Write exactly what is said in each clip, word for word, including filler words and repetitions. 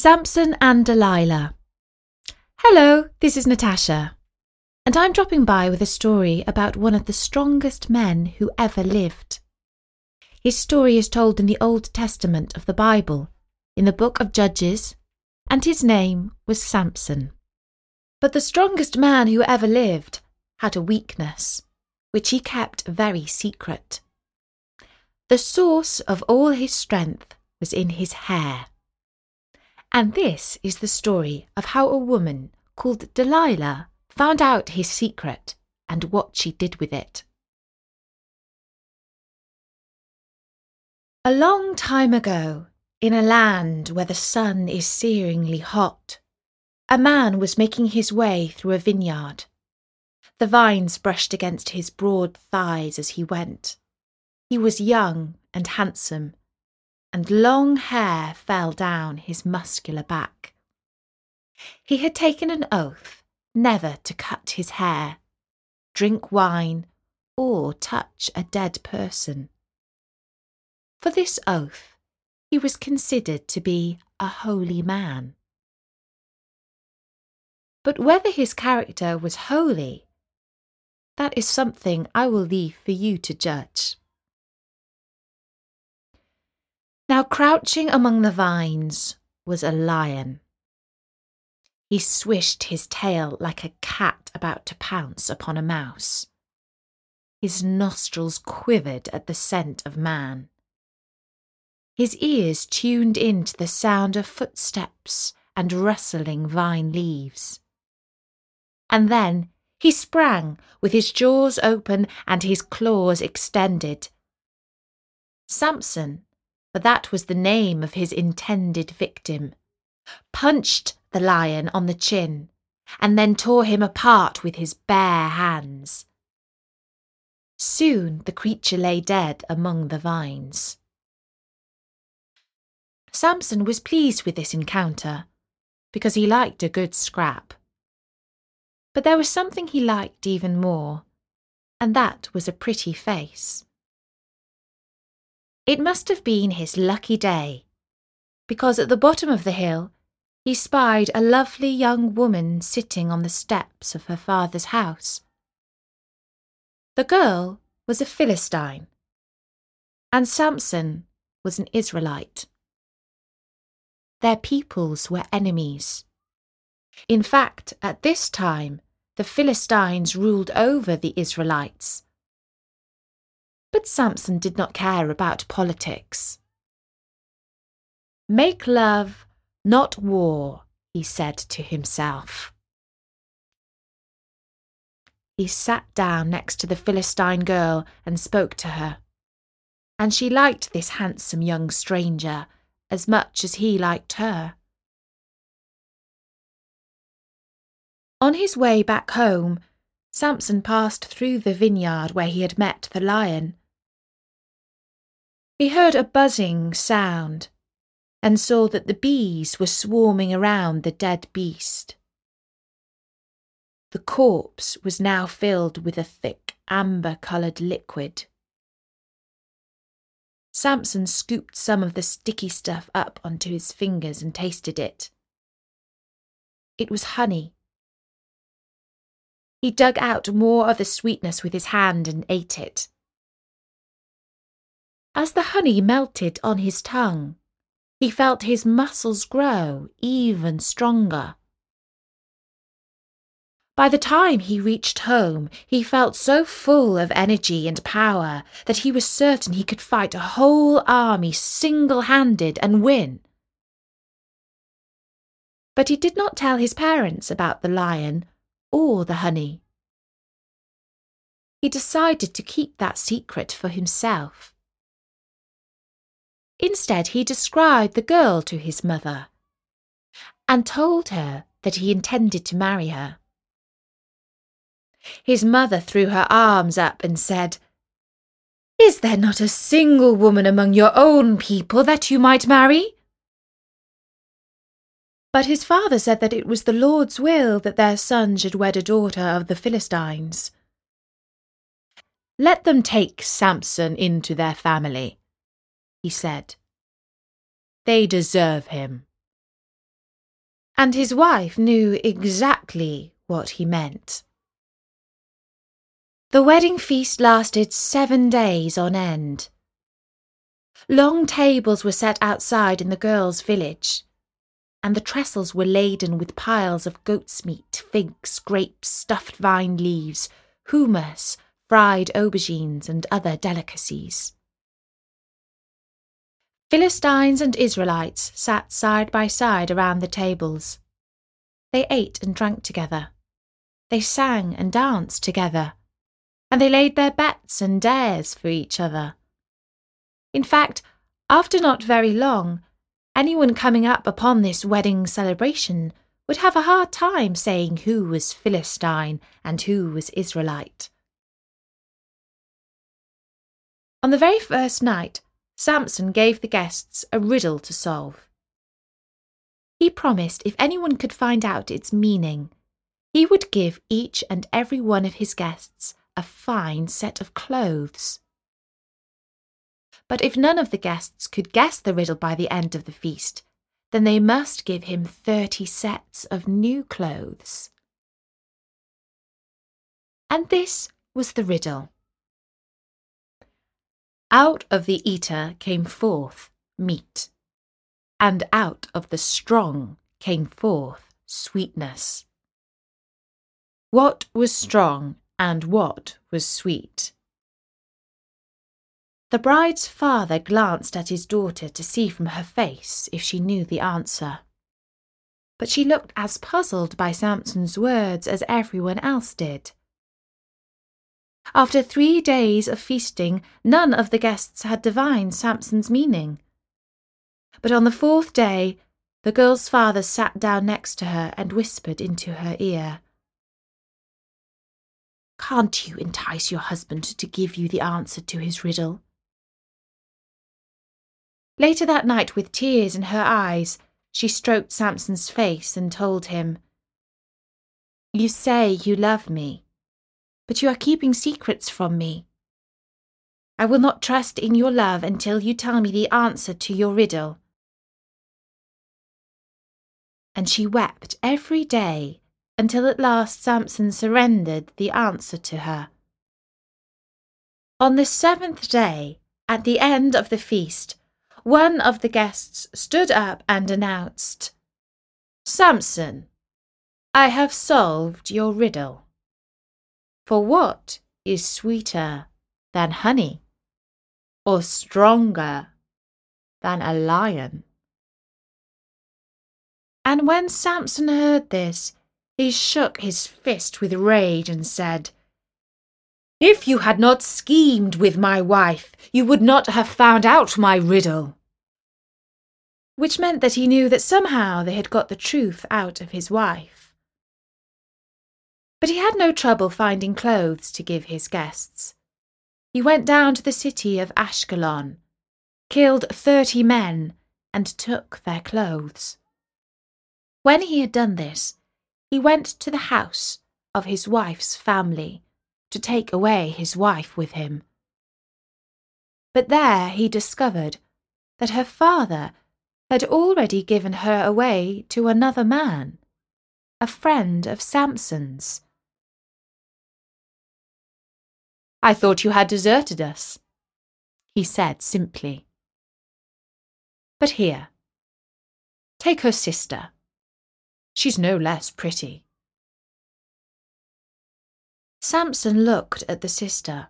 Samson and Delilah. Hello, this is Natasha, and I'm dropping by with a story about one of the strongest men who ever lived. His story is told in the Old Testament of the Bible, in the book of Judges, and his name was Samson. But the strongest man who ever lived had a weakness, which he kept very secret. The source of all his strength was in his hair. And this is the story of how a woman called Delilah found out his secret and what she did with it. A long time ago, in a land where the sun is searingly hot, a man was making his way through a vineyard. The vines brushed against his broad thighs as he went. He was young and handsome, and long hair fell down his muscular back. He had taken an oath never to cut his hair, drink wine, or touch a dead person. For this oath, he was considered to be a holy man. But whether his character was holy, that is something I will leave for you to judge. Now crouching among the vines was a lion. He swished his tail like a cat about to pounce upon a mouse. His nostrils quivered at the scent of man. His ears tuned in to the sound of footsteps and rustling vine leaves. And then he sprang with his jaws open and his claws extended. Samson, for that was the name of his intended victim, punched the lion on the chin and then tore him apart with his bare hands. Soon the creature lay dead among the vines. Samson was pleased with this encounter because he liked a good scrap. But there was something he liked even more, and that was a pretty face. It must have been his lucky day, because at the bottom of the hill he spied a lovely young woman sitting on the steps of her father's house. The girl was a Philistine, and Samson was an Israelite. Their peoples were enemies. In fact, at this time, the Philistines ruled over the Israelites. But Samson did not care about politics. "Make love, not war," he said to himself. He sat down next to the Philistine girl and spoke to her, and she liked this handsome young stranger as much as he liked her. On his way back home, Samson passed through the vineyard where he had met the lion. He heard a buzzing sound and saw that the bees were swarming around the dead beast. The corpse was now filled with a thick amber-coloured liquid. Samson scooped some of the sticky stuff up onto his fingers and tasted it. It was honey. He dug out more of the sweetness with his hand and ate it. As the honey melted on his tongue, he felt his muscles grow even stronger. By the time he reached home, he felt so full of energy and power that he was certain he could fight a whole army single-handed and win. But he did not tell his parents about the lion or the honey. He decided to keep that secret for himself. Instead, he described the girl to his mother and told her that he intended to marry her. His mother threw her arms up and said, "Is there not a single woman among your own people that you might marry?" But his father said that it was the Lord's will that their son should wed a daughter of the Philistines. "Let them take Samson into their family," he said. "They deserve him. and his wife knew exactly what he meant. The wedding feast lasted seven days on end. Long tables were set outside in the girls' village, and the trestles were laden with piles of goat's meat, figs, grapes, stuffed vine leaves, hummus, fried aubergines, and other delicacies. Philistines and Israelites sat side by side around the tables. They ate and drank together. They sang and danced together, and they laid their bets and dares for each other. In fact, after not very long, anyone coming up upon this wedding celebration would have a hard time saying who was Philistine and who was Israelite. On the very first night, Samson gave the guests a riddle to solve. He promised if anyone could find out its meaning, he would give each and every one of his guests a fine set of clothes. But if none of the guests could guess the riddle by the end of the feast, then they must give him thirty sets of new clothes. And this was the riddle. Out of the eater came forth meat, and out of the strong came forth sweetness. What was strong and what was sweet? The bride's father glanced at his daughter to see from her face if she knew the answer. But she looked as puzzled by Samson's words as everyone else did. After three days of feasting, none of the guests had divined Samson's meaning. But on the fourth day, the girl's father sat down next to her and whispered into her ear, "Can't you entice your husband to give you the answer to his riddle?" Later that night, with tears in her eyes, she stroked Samson's face and told him, "You say you love me, but you are keeping secrets from me. I will not trust in your love until you tell me the answer to your riddle." And she wept every day until at last Samson surrendered the answer to her. On the seventh day, at the end of the feast, one of the guests stood up and announced, "Samson, I have solved your riddle. For what is sweeter than honey, or stronger than a lion?" And when Samson heard this, he shook his fist with rage and said, "If you had not schemed with my wife, you would not have found out my riddle." Which meant that he knew that somehow they had got the truth out of his wife. But he had no trouble finding clothes to give his guests. He went down to the city of Ashkelon, killed thirty men, and took their clothes. When he had done this, he went to the house of his wife's family to take away his wife with him. But there he discovered that her father had already given her away to another man, a friend of Samson's. "I thought you had deserted us," he said simply. "But here, take her sister. She's no less pretty." Samson looked at the sister.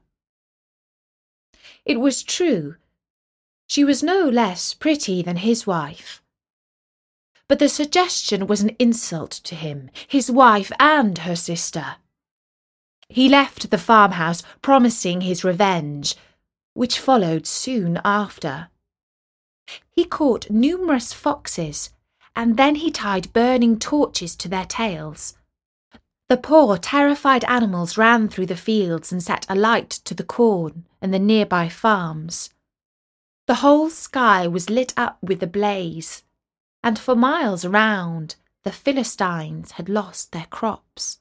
It was true. She was no less pretty than his wife. But the suggestion was an insult to him, his wife and her sister. He left the farmhouse, promising his revenge, which followed soon after. He caught numerous foxes, and then he tied burning torches to their tails. The poor, terrified animals ran through the fields and set alight to the corn and the nearby farms. The whole sky was lit up with a blaze, and for miles around, the Philistines had lost their crops.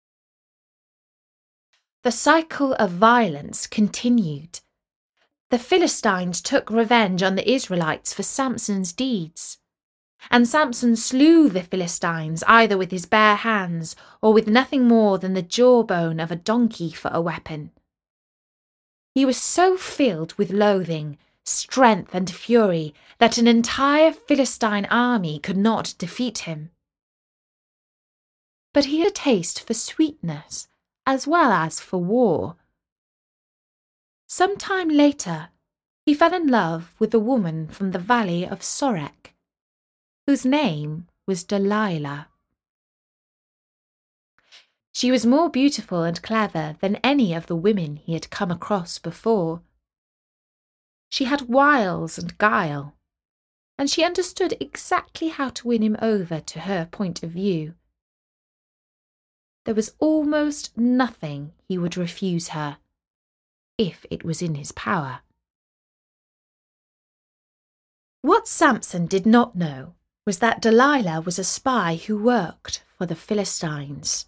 The cycle of violence continued. The Philistines took revenge on the Israelites for Samson's deeds. And Samson slew the Philistines either with his bare hands or with nothing more than the jawbone of a donkey for a weapon. He was so filled with loathing, strength, and fury that an entire Philistine army could not defeat him. But he had a taste for sweetness as well as for war. Some time later, he fell in love with a woman from the valley of Sorek, whose name was Delilah. She was more beautiful and clever than any of the women he had come across before. She had wiles and guile, and she understood exactly how to win him over to her point of view. There was almost nothing he would refuse her, if it was in his power. What Samson did not know was that Delilah was a spy who worked for the Philistines.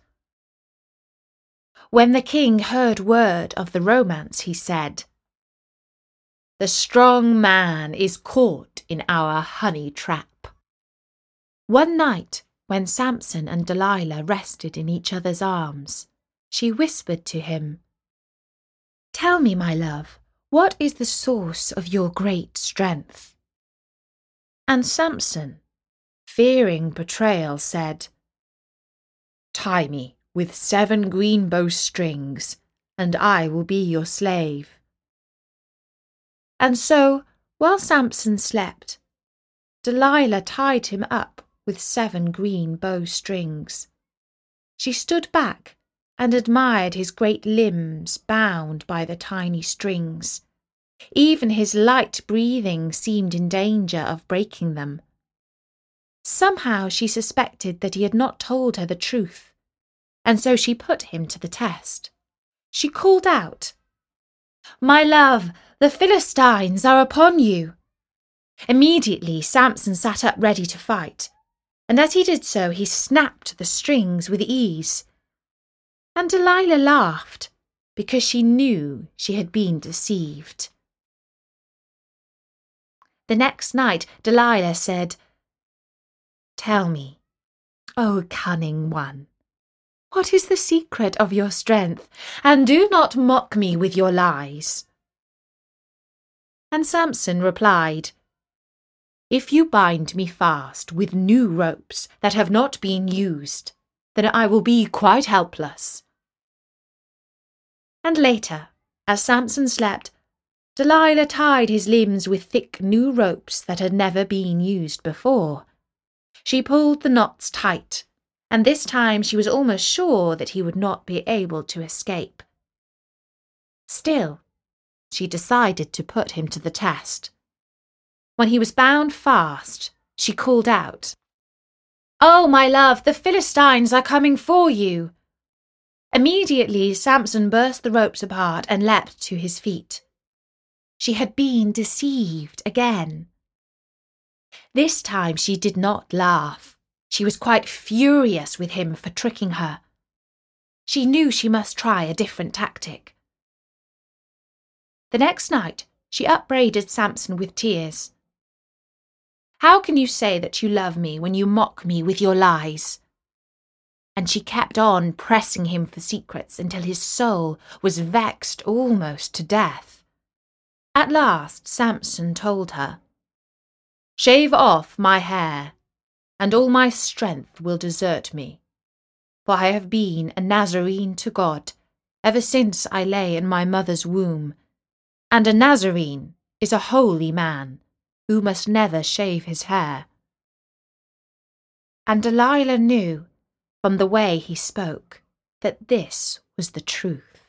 When the king heard word of the romance, he said, "The strong man is caught in our honey trap." One night, when Samson and Delilah rested in each other's arms, she whispered to him, "Tell me, my love, what is the source of your great strength?" And Samson, fearing betrayal, said, "Tie me with seven green bowstrings, and I will be your slave." And so, while Samson slept, Delilah tied him up with seven green bowstrings. She stood back and admired his great limbs bound by the tiny strings. Even his light breathing seemed in danger of breaking them. Somehow she suspected that he had not told her the truth, and so she put him to the test. She called out, "My love, the Philistines are upon you." Immediately Samson sat up ready to fight, and as he did so he snapped the strings with ease. And Delilah laughed, because she knew she had been deceived. The next night Delilah said, "Tell me, O cunning one, what is the secret of your strength, and do not mock me with your lies." And Samson replied, "If you bind me fast with new ropes that have not been used, then I will be quite helpless." And later, as Samson slept, Delilah tied his limbs with thick new ropes that had never been used before. She pulled the knots tight, and this time she was almost sure that he would not be able to escape. Still, she decided to put him to the test. When he was bound fast, she called out, "Oh, my love, the Philistines are coming for you." Immediately Samson burst the ropes apart and leapt to his feet. She had been deceived again. This time she did not laugh. She was quite furious with him for tricking her. She knew she must try a different tactic. The next night she upbraided Samson with tears. "How can you say that you love me when you mock me with your lies?" And she kept on pressing him for secrets until his soul was vexed almost to death. At last Samson told her, "Shave off my hair, and all my strength will desert me, for I have been a Nazarene to God ever since I lay in my mother's womb, and a Nazarene is a holy man who must never shave his hair." And Delilah knew, from the way he spoke, that this was the truth.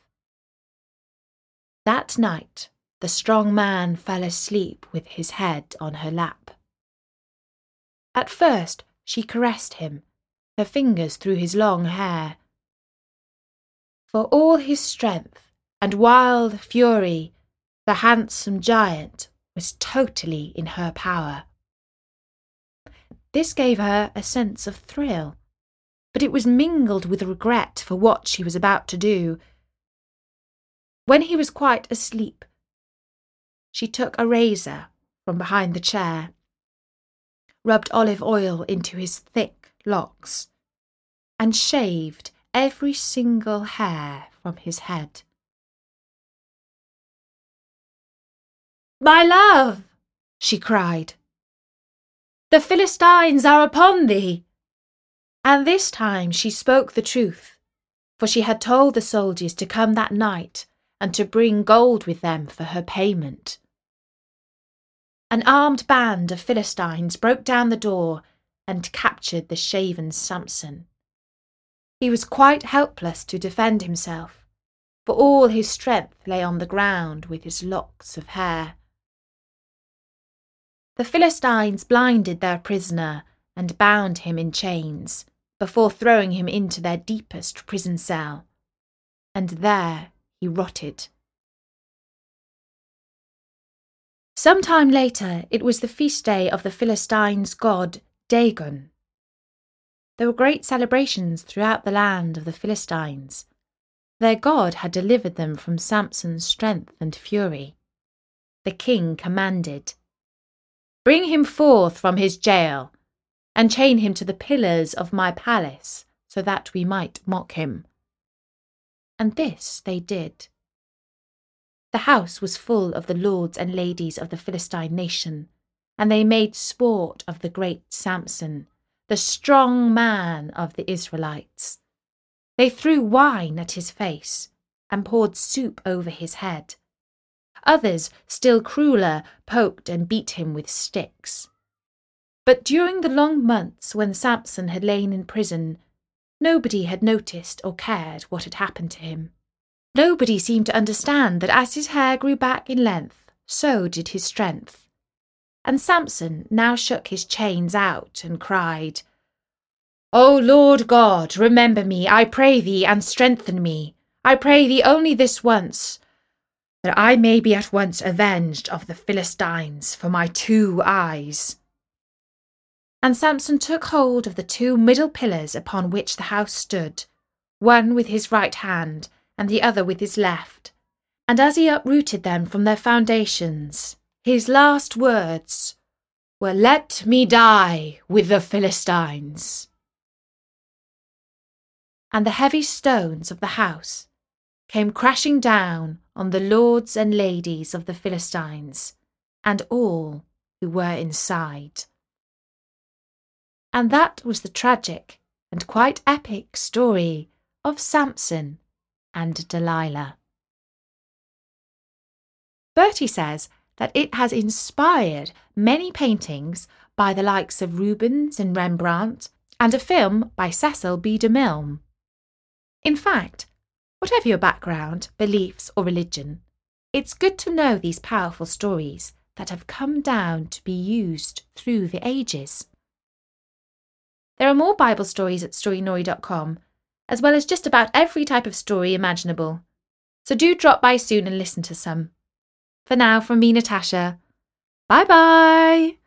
That night the strong man fell asleep with his head on her lap. At first she caressed him, her fingers through his long hair. For all his strength and wild fury, the handsome giant was totally in her power. This gave her a sense of thrill, but it was mingled with regret for what she was about to do. When he was quite asleep, she took a razor from behind the chair. rubbed olive oil into his thick locks and shaved every single hair from his head. "My love," she cried, "the Philistines are upon thee." And this time she spoke the truth, for she had told the soldiers to come that night and to bring gold with them for her payment. An armed band of Philistines broke down the door and captured the shaven Samson. He was quite helpless to defend himself, for all his strength lay on the ground with his locks of hair. The Philistines blinded their prisoner and bound him in chains, before throwing him into their deepest prison cell, and there he rotted. Some time later, it was the feast day of the Philistines' god Dagon. There were great celebrations throughout the land of the Philistines. Their god had delivered them from Samson's strength and fury. The king commanded, "Bring him forth from his jail, and chain him to the pillars of my palace, so that we might mock him." And this they did. The house was full of the lords and ladies of the Philistine nation, and they made sport of the great Samson, the strong man of the Israelites. They threw wine at his face and poured soup over his head. Others, still crueler, poked and beat him with sticks. But during the long months when Samson had lain in prison, nobody had noticed or cared what had happened to him. Nobody seemed to understand that as his hair grew back in length, so did his strength. And Samson now shook his chains out and cried, "O Lord God, remember me, I pray thee, and strengthen me. I pray thee only this once, that I may be at once avenged of the Philistines for my two eyes." And Samson took hold of the two middle pillars upon which the house stood, one with his right hand and the other with his left, and as he uprooted them from their foundations, his last words were, "Let me die with the Philistines." And the heavy stones of the house came crashing down on the lords and ladies of the Philistines, and all who were inside. And that was the tragic and quite epic story of Samson and Delilah. Bertie says that it has inspired many paintings by the likes of Rubens and Rembrandt, and a film by Cecil B. DeMille. In fact, whatever your background, beliefs or religion, it's good to know these powerful stories that have come down to be used through the ages. There are more Bible stories at Storynory dot com, as well as just about every type of story imaginable. So do drop by soon and listen to some. For now, from me, Natasha, bye-bye!